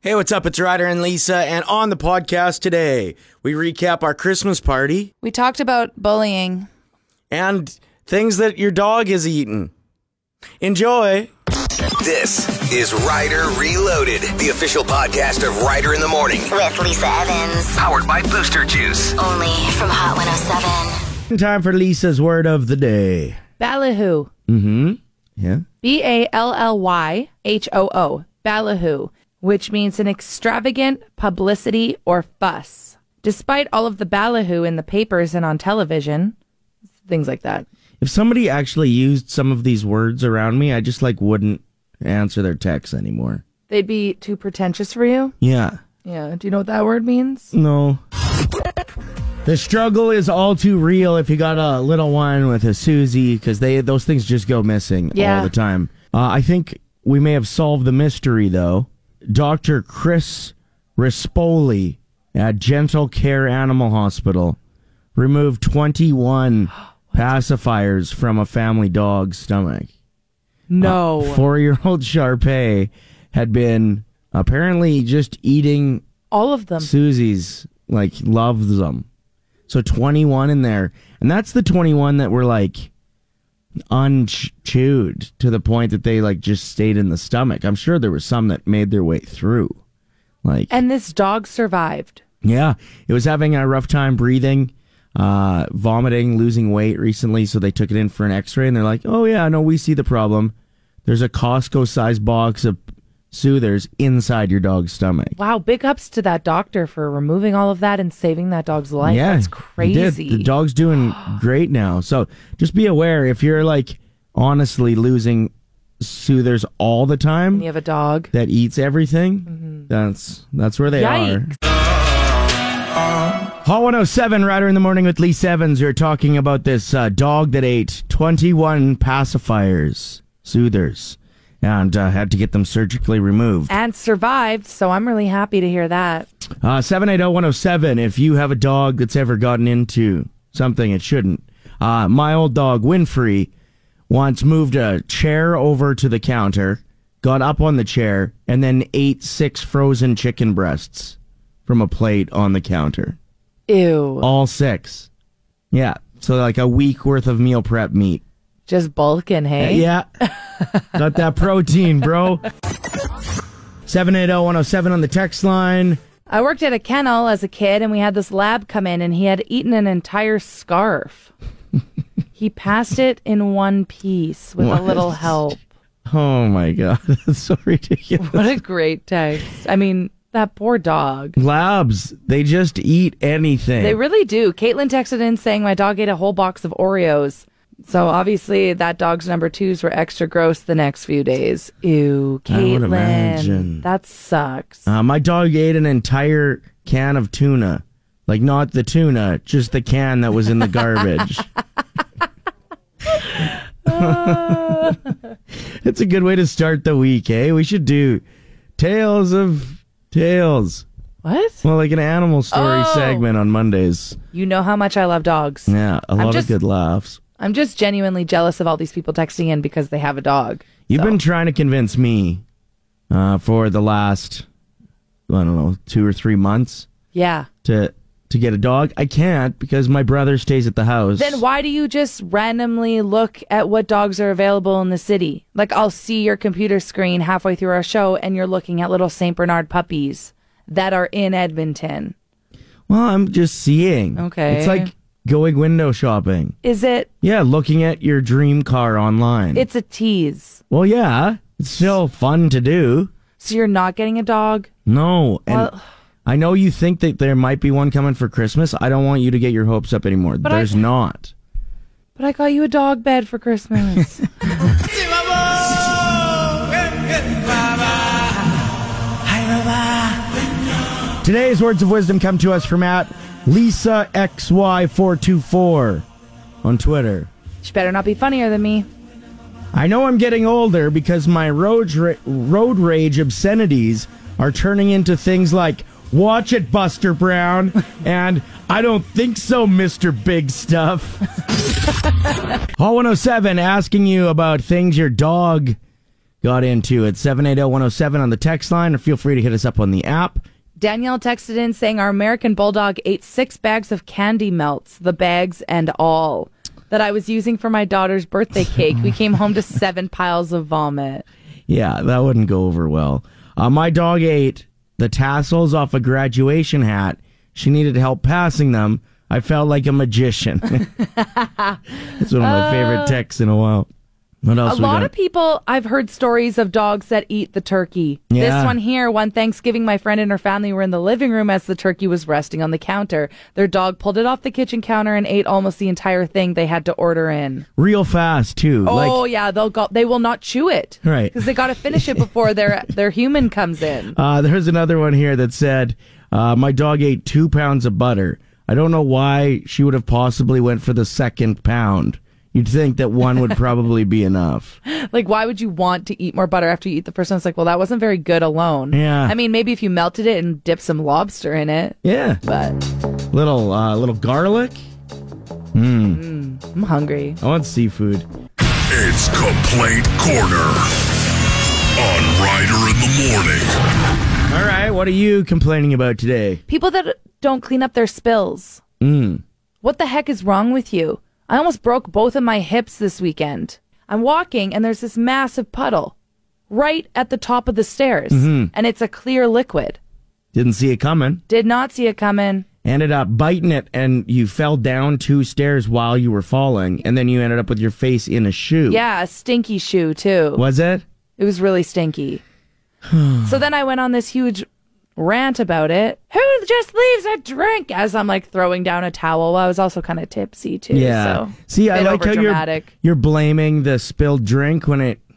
Hey, what's up? It's Ryder and Lisa, and on the podcast today, we recap our Christmas party We talked about bullying. and things that your dog has eaten. Enjoy! This is Ryder Reloaded, the official podcast of Ryder in the Morning. With Lisa Evans. Powered by Booster Juice. Only from Hot 107. Time for Lisa's word of the day. Ballyhoo. Yeah? Ballyhoo. Ballyhoo, which means an extravagant publicity or fuss. Despite all of the ballyhoo in the papers and on television, things like that. If somebody actually used some of these words around me, I just wouldn't answer their texts anymore. They'd be too pretentious for you? Yeah. Yeah. Do you know what that word means? No. The struggle is all too real if you got a little one with a Susie, because those things just go missing all the time. I think we may have solved the mystery, though. Dr. Chris Rispoli at Gentle Care Animal Hospital removed 21 pacifiers from a family dog's stomach. No. 4-year-old Sharpei had been apparently just eating All of them. Susie's, loves them. So 21 in there. And that's the 21 that were unchewed to the point that they just stayed in the stomach. I'm sure there were some that made their way through. And this dog survived. Yeah, it was having a rough time breathing, vomiting, losing weight recently, so they took it in for an x-ray, and they're like, oh yeah, no, we see the problem. There's a Costco-sized box of soothers inside your dog's stomach. Wow, big ups to that doctor for removing all of that and saving that dog's life. Yeah, that's he crazy. did. The dog's doing great now. So just be aware, if you're honestly losing soothers all the time, And you have a dog that eats everything, that's where they Yikes. are. Hot 107, Ryder in the Morning with Lisa Evans. We're talking about this dog that ate 21 pacifiers, soothers, and had to get them surgically removed. And survived, so I'm really happy to hear that. 780-107, if you have a dog that's ever gotten into something it shouldn't. My old dog, Winfrey, once moved a chair over to the counter, got up on the chair, and then ate 6 frozen chicken breasts from a plate on the counter. Ew. All 6. Yeah, so a week worth of meal prep meat. Just bulking, hey? Yeah. Got that protein, bro. 780-107 on the text line. I worked at a kennel as a kid, and we had this lab come in, and he had eaten an entire scarf. He passed it in one piece with a little help. Oh, my God. That's so ridiculous. What a great text. I mean, that poor dog. Labs, they just eat anything. They really do. Caitlin texted in saying my dog ate a whole box of Oreos. So obviously that dog's number 2s were extra gross the next few days. Ew, Caitlin. I would imagine. That sucks. My dog ate an entire can of tuna. Not the tuna, just the can that was in the garbage. It's a good way to start the week, eh? We should do Tales of Tales. What? Well, an animal story segment on Mondays. You know how much I love dogs. Yeah, a lot of good laughs. I'm just genuinely jealous of all these people texting in because they have a dog. You've been trying to convince me for the last, 2 or 3 months. Yeah. To get a dog. I can't because my brother stays at the house. Then why do you just randomly look at what dogs are available in the city? I'll see your computer screen halfway through our show and you're looking at little St. Bernard puppies that are in Edmonton. Well, I'm just seeing. Okay. It's like going window shopping. Is it? Yeah, looking at your dream car online. It's a tease. Well, yeah. It's still fun to do. So you're not getting a dog? No. And Well, I know you think that there might be one coming for Christmas. I don't want you to get your hopes up anymore. But There's not. But I got you a dog bed for Christmas. Today's words of wisdom come to us from Lisa XY424 on Twitter. She better not be funnier than me. I know I'm getting older because my road rage obscenities are turning into things like, watch it, Buster Brown, and I don't think so, Mr. Big Stuff. Hall 107 asking you about things your dog got into it. 780-107 on the text line, or feel free to hit us up on the app. Danielle texted in saying our American Bulldog ate 6 bags of candy melts, the bags and all, that I was using for my daughter's birthday cake. We came home to 7 piles of vomit. Yeah, that wouldn't go over well. My dog ate the tassels off a graduation hat. She needed help passing them. I felt like a magician. It's one of my favorite texts in a while. What else? A lot of people, I've heard stories of dogs that eat the turkey. Yeah. This one here, one Thanksgiving, my friend and her family were in the living room as the turkey was resting on the counter. Their dog pulled it off the kitchen counter and ate almost the entire thing they had to order in. Real fast, too. Oh, yeah, they will not chew it. Right. Because they got to finish it before their human comes in. There's another one here that said, my dog ate 2 pounds of butter. I don't know why she would have possibly went for the second pound. You'd think that one would probably be enough. Like, why would you want to eat more butter after you eat the first one? It's like, well, that wasn't very good alone. Yeah. I mean, maybe if you melted it and dipped some lobster in it. Yeah. But little garlic. I'm hungry. I want seafood. It's Complaint Corner on Ryder in the Morning. All right, what are you complaining about today? People that don't clean up their spills. What the heck is wrong with you? I almost broke both of my hips this weekend. I'm walking and there's this massive puddle right at the top of the stairs. And it's a clear liquid. Didn't see it coming. Did not see it coming. Ended up biting it, and you fell down 2 stairs while you were falling, and then you ended up with your face in a shoe. Yeah, a stinky shoe too. Was it? It was really stinky. So then I went on this huge rant about it. Who just leaves a drink? As I'm like throwing down a towel. Well, I was also kind of tipsy too. Yeah. So See, I like how dramatic. you're blaming the spilled drink when it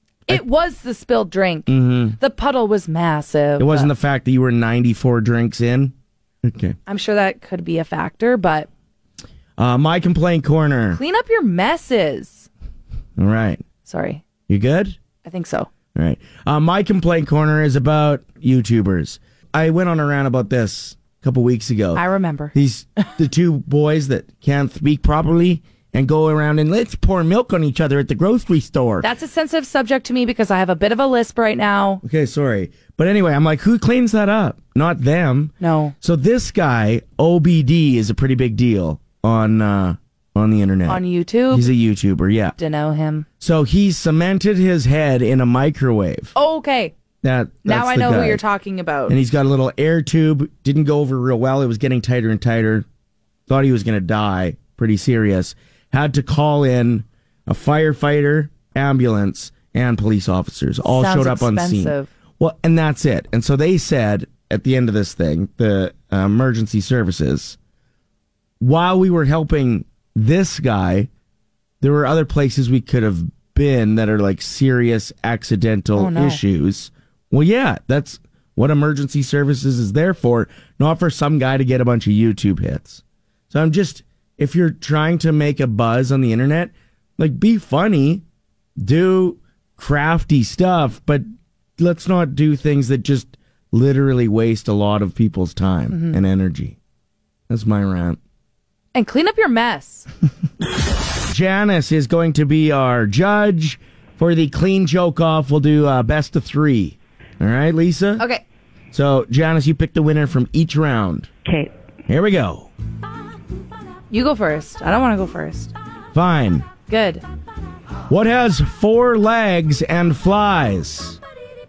was the spilled drink. The puddle was massive. It wasn't the fact that you were 94 drinks in. Okay. I'm sure that could be a factor, but my complaint corner. clean up your messes. All right. Sorry. You good? I think so. All right. My complaint corner is about YouTubers. I went on a rant about this a couple weeks ago. I remember. The 2 boys that can't speak properly and go around and let's pour milk on each other at the grocery store. That's a sensitive subject to me because I have a bit of a lisp right now. Okay, sorry. But anyway, I'm like, who cleans that up? Not them. No. So this guy, OBD, is a pretty big deal on the internet. On YouTube? He's a YouTuber, yeah. To know him. So he cemented his head in a microwave. Oh, okay. Now I know who you're talking about. And he's got a little air tube. Didn't go over real well. It was getting tighter and tighter. Thought he was going to die. Pretty serious. Had to call in a firefighter, ambulance, and police officers. All Sounds showed up expensive. on scene. Well, and that's it. And so they said at the end of this thing, the emergency services, while we were helping this guy, there were other places we could have been that are like serious accidental issues. Well, yeah, that's what emergency services is there for, not for some guy to get a bunch of YouTube hits. So if you're trying to make a buzz on the internet, like, be funny, do crafty stuff, but let's not do things that just literally waste a lot of people's time and energy. That's my rant. And clean up your mess. Janice is going to be our judge for the clean joke off. We'll do best of 3. All right, Lisa? Okay. So, Janice, you pick the winner from each round. Okay. Here we go. You go first. I don't want to go first. Fine. Good. What has 4 legs and flies?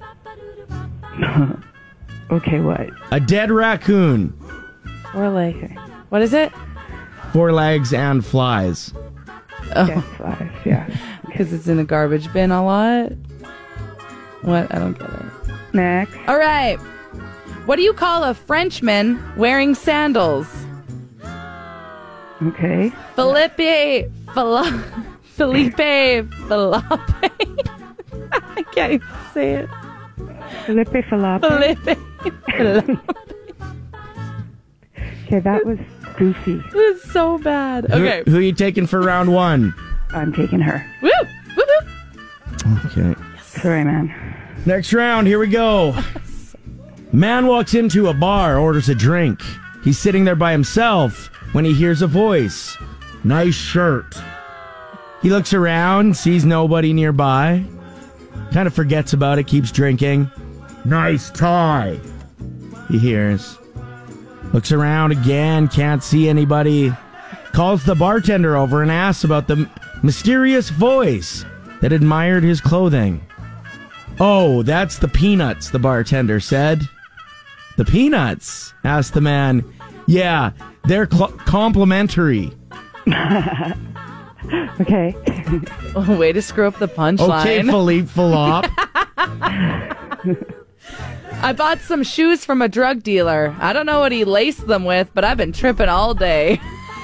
Okay, what? A dead raccoon. 4 legs. What is it? 4 legs and flies. Yes, flies, yeah. Because it's in a garbage bin a lot. What? I don't get it. Next. All right. What do you call a Frenchman wearing sandals? Okay. Felipe Felipe. I can't even say it. Felipe Falape. Felipe. Okay, that was goofy. It was so bad. Okay. Who are you taking for round 1? I'm taking her. Woo! Woo woo! Okay. Sorry, man. Next round, here we go. Man walks into a bar, orders a drink. He's sitting there by himself when he hears a voice. Nice shirt. He looks around, sees nobody nearby. Kind of forgets about it, keeps drinking. Nice tie, he hears. Looks around again, can't see anybody. Calls the bartender over and asks about the mysterious voice that admired his clothing. Oh, that's the Peanuts, the bartender said. The Peanuts? Asked the man. Yeah, they're complimentary. Okay. Way to screw up the punchline. Okay, Philippe Philop. I bought some shoes from a drug dealer. I don't know what he laced them with, but I've been tripping all day.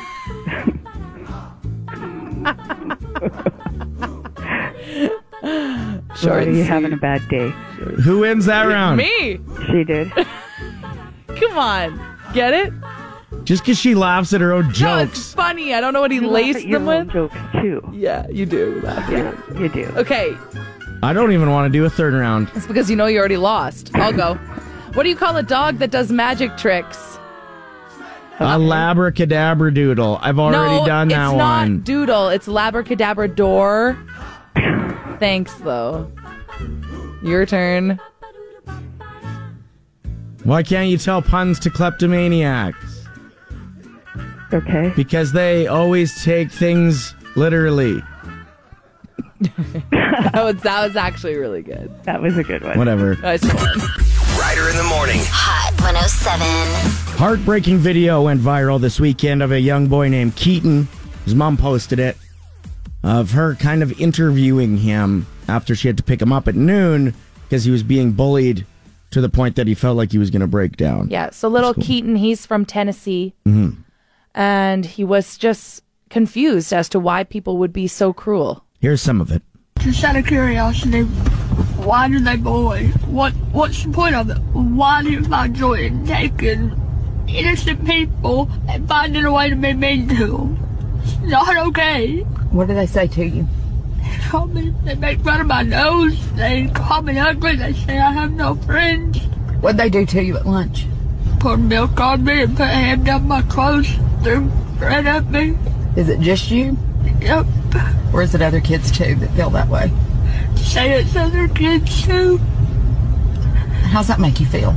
Are you having a bad day? Who wins that round? Me. She did. Come on. Get it? Just because she laughs at her own No, it's jokes. funny. I don't know what he You laugh laced at your them own with. jokes too. Yeah, you do. Yeah, you do. Okay. I don't even want to do a third round. It's because you know you already lost. I'll go. What do you call a dog that does magic tricks? A labracadabra doodle. I've already done that it's one. not doodle. It's labracadabra door. Thanks, though. Your turn. Why can't you tell puns to kleptomaniacs? Okay. Because they always take things literally. That was actually really good. That was a good one. Whatever. Nice one. Ryder in the morning. Hot 107. Heartbreaking video went viral this weekend of a young boy named Keaton. His mom posted it. Of her kind of interviewing him after she had to pick him up at noon because he was being bullied to the point that he felt like he was going to break down. Yeah, so little cool. Keaton, he's from Tennessee. And he was just confused as to why people would be so cruel. Here's some of it. Just out of curiosity, why do they bully? What's the point of it? Why do you find joy in taking innocent people and finding a way to be mean to them? It's not okay. What do they say to you? They make fun of my nose. They call me ugly. They say I have no friends. What'd they do to you at lunch? Poured milk on me and put a hand down my clothes. Threw bread at me. Is it just you? Yep. Or is it other kids too that feel that way? Say it's other kids too. How's that make you feel?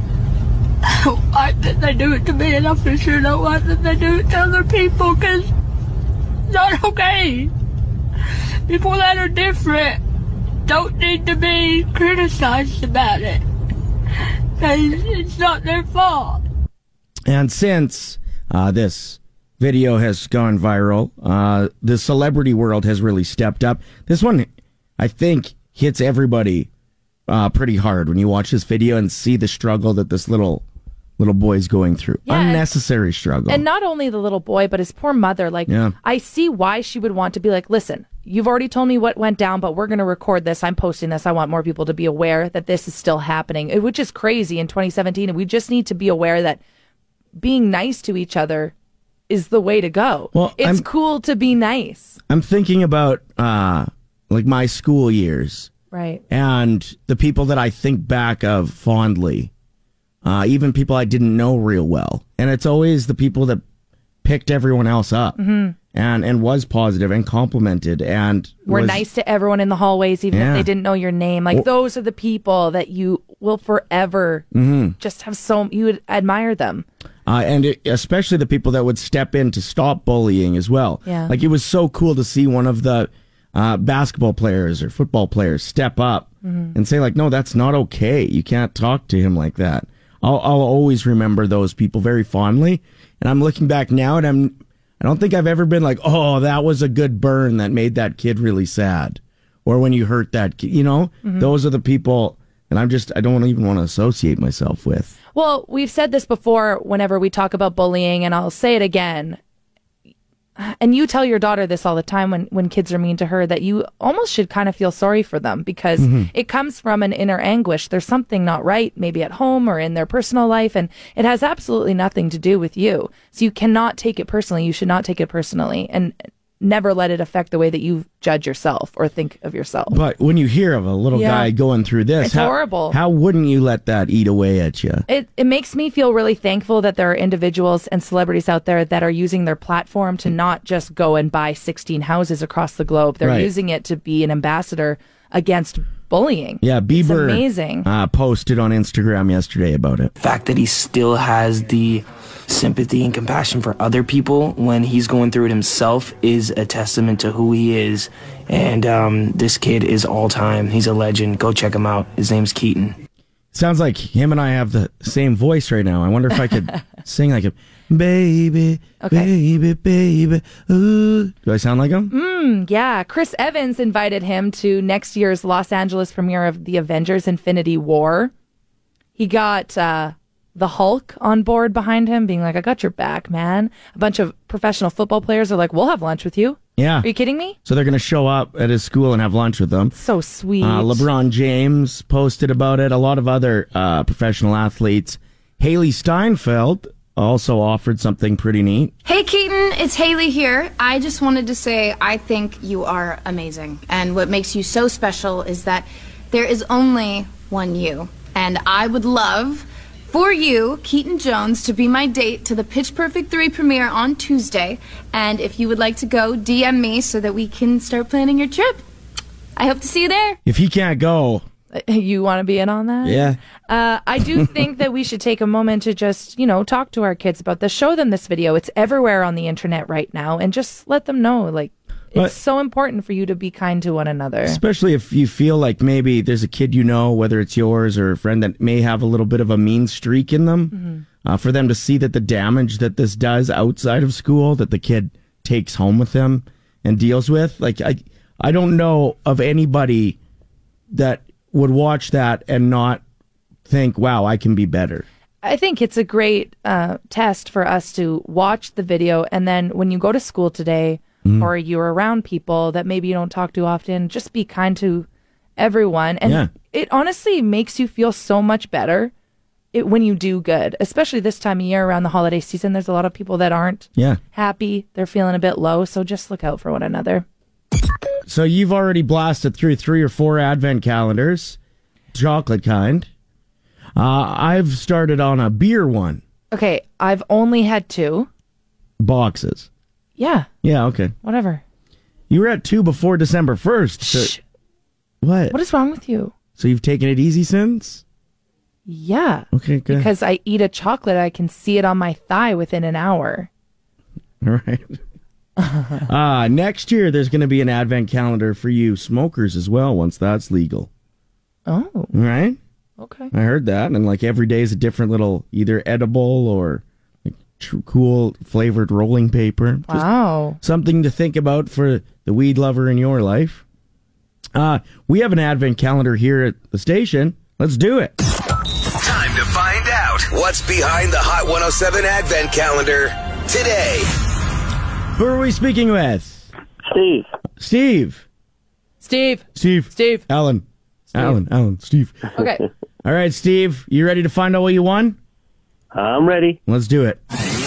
I don't like that they do it to me, and I for sure don't like that they do it to other people, because it's not okay. People that are different don't need to be criticized about it, because it's not their fault. And since this video has gone viral, the celebrity world has really stepped up. This one, I think, hits everybody pretty hard when you watch this video and see the struggle that this little boy's going through. Yeah, unnecessary struggle. And not only the little boy, but his poor mother. Like, Yeah. I see why she would want to be like, listen, you've already told me what went down, but we're going to record this. I'm posting this. I want more people to be aware that this is still happening, which is crazy in 2017. And we just need to be aware that being nice to each other is the way to go. Well, it's cool to be nice. I'm thinking about like my school years. Right. And the people that I think back of fondly, even people I didn't know real well. And it's always the people that picked everyone else up and was positive and complimented and were nice to everyone in the hallways, even if they didn't know your name. Like, those are the people that you will forever just have you would admire them. Especially the people that would step in to stop bullying as well. Yeah. Like, it was so cool to see one of the basketball players or football players step up and say, like, no, that's not okay. You can't talk to him like that. I'll always remember those people very fondly. And I'm looking back now and I don't think I've ever been like, oh, that was a good burn that made that kid really sad. Or when you hurt that kid, those are the people that I don't even want to associate myself with. Well, we've said this before whenever we talk about bullying, and I'll say it again. And you tell your daughter this all the time when kids are mean to her, that you almost should kind of feel sorry for them because it comes from an inner anguish. There's something not right, maybe at home or in their personal life, and it has absolutely nothing to do with you. So you cannot take it personally. You should not take it personally and never let it affect the way that you judge yourself or think of yourself. But when you hear of a little guy going through this, it's horrible. How wouldn't you let that eat away at you? It makes me feel really thankful that there are individuals and celebrities out there that are using their platform to not just go and buy 16 houses across the globe. They're using it to be an ambassador against bullying. Yeah, Bieber It's amazing. Posted on Instagram yesterday about it. The fact that he still has the sympathy and compassion for other people when he's going through it himself is a testament to who he is. And this kid is all time. He's a legend. Go check him out. His name's Keaton. Sounds like him and I have the same voice right now. I wonder if I could sing like him. Baby, baby, baby, ooh. Do I sound like him? Yeah. Chris Evans invited him to next year's Los Angeles premiere of The Avengers Infinity War. He got the Hulk on board behind him, being like, I got your back, man. A bunch of professional football players are like, we'll have lunch with you. Yeah. Are you kidding me? So they're going to show up at his school and have lunch with them. So sweet. LeBron James posted about it. A lot of other professional athletes. Haley Steinfeld also offered something pretty neat. Hey Keaton, it's Haley here. I just wanted to say I think you are amazing. And what makes you so special is that there is only one you. And I would love for you, Keaton Jones, to be my date to the Pitch Perfect 3 premiere on Tuesday. And if you would like to go, DM me so that we can start planning your trip. I hope to see you there. If he can't go... You want to be in on that? Yeah. I do think that we should take a moment to just, talk to our kids about this. Show them this video. It's everywhere on the internet right now. And just let them know, it's so important for you to be kind to one another. Especially if you feel like maybe there's a kid whether it's yours or a friend that may have a little bit of a mean streak in them. For them to see that the damage that this does outside of school, that the kid takes home with him and deals with. I don't know of anybody that would watch that and not think, wow, I can be better. I think it's a great test for us to watch the video, and then when you go to school today or you're around people that maybe you don't talk to often, just be kind to everyone. And it honestly makes you feel so much better when you do good, especially this time of year around the holiday season. There's a lot of people that aren't happy. They're feeling a bit low, so just look out for one another. So you've already blasted through 3 or 4 advent calendars, chocolate kind. I've started on a beer one. Okay, I've only had 2. Boxes. Yeah. Yeah, okay. Whatever. You were at 2 before December 1st. So what? What is wrong with you? So you've taken it easy since? Yeah. Okay, good. Because I eat a chocolate, I can see it on my thigh within an hour. All right. Next year, there's going to be an advent calendar for you smokers as well, once that's legal. Oh. Right? Okay. I heard that. And every day is a different little either edible or cool flavored rolling paper. Wow. Just something to think about for the weed lover in your life. We have an advent calendar here at the station. Let's do it. Time to find out what's behind the Hot 107 advent calendar today. Who are we speaking with? Steve. Alan. Steve. Okay. All right, Steve, you ready to find out what you won? I'm ready. Let's do it.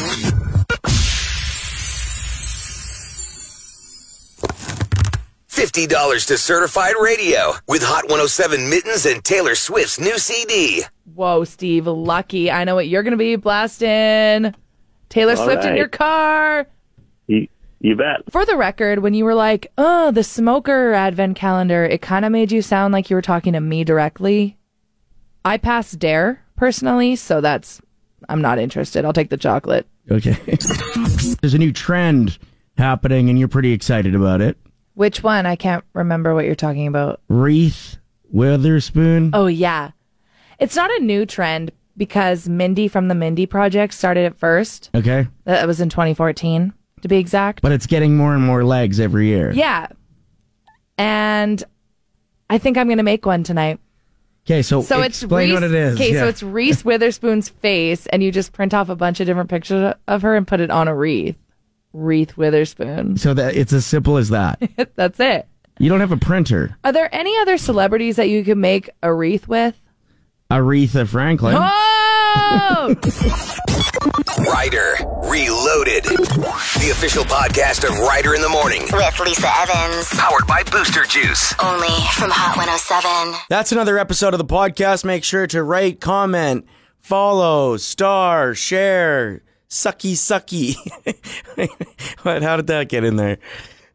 $50 to Certified Radio with Hot 107 Mittens and Taylor Swift's new CD. Whoa, Steve, lucky. I know what you're going to be blasting. Taylor Swift in your car. You bet. For the record, when you were like, oh, the smoker advent calendar, it kind of made you sound like you were talking to me directly. I passed dare, personally, so I'm not interested. I'll take the chocolate. Okay. There's a new trend happening, and you're pretty excited about it. Which one? I can't remember what you're talking about. Reese Witherspoon. Oh, yeah. It's not a new trend because Mindy from the Mindy Project started it first. Okay. That was in 2014. To be exact. But it's getting more and more legs every year. Yeah. And I think I'm going to make one tonight. Okay, so explain what it is. Okay, so it's Reese Witherspoon's face, and you just print off a bunch of different pictures of her and put it on a wreath. Reese Witherspoon. So that it's as simple as that. That's it. You don't have a printer. Are there any other celebrities that you could make a wreath with? Aretha Franklin. Oh! Ryder Reloaded, the official podcast of Ryder in the Morning with Lisa Evans, powered by Booster Juice, only from Hot 107. That's another episode of the podcast. Make sure to rate, comment, follow, star, share, sucky. What? How did that get in there?